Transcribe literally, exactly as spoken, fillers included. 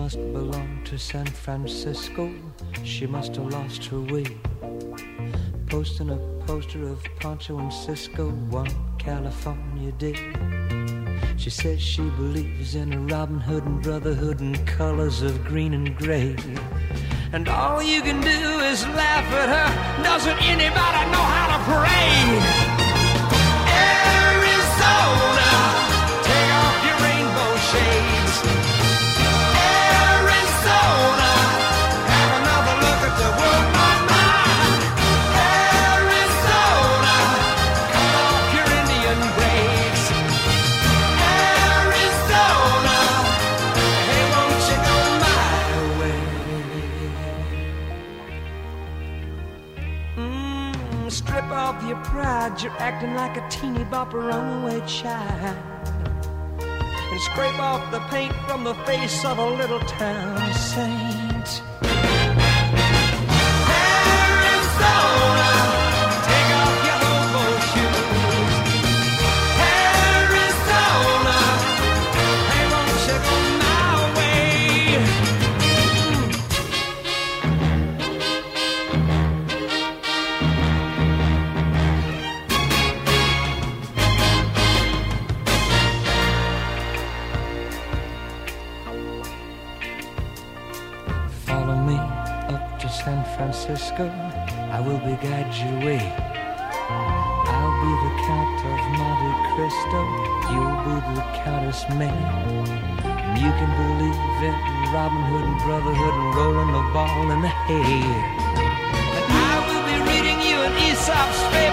must belong to San Francisco. She must have lost her way, posting a poster of Pancho and Cisco one California day. She says she believes in a Robin Hood and brotherhood and colors of green and gray. And all you can do is laugh at her. Doesn't anybody know how to pray? Arizona, take off your rainbow shades. Arizona, have another look at the world, my mind. Arizona, cut off your Indian braids. Arizona, hey, won't you go my way? Mm, strip off your pride, you're acting like a teeny bopper runaway child. And scrape off the paint from the face of a little town saint. Arizona, take off your hobo shoes. Arizona, hey, won't you go my way? Follow me up to San Francisco, I will be guide your way. I'll be the Count of Monte Cristo, you'll be the Countess May. And you can believe in Robin Hood and brotherhood and rolling the ball in the hay. And I will be reading you an Aesop's Fables.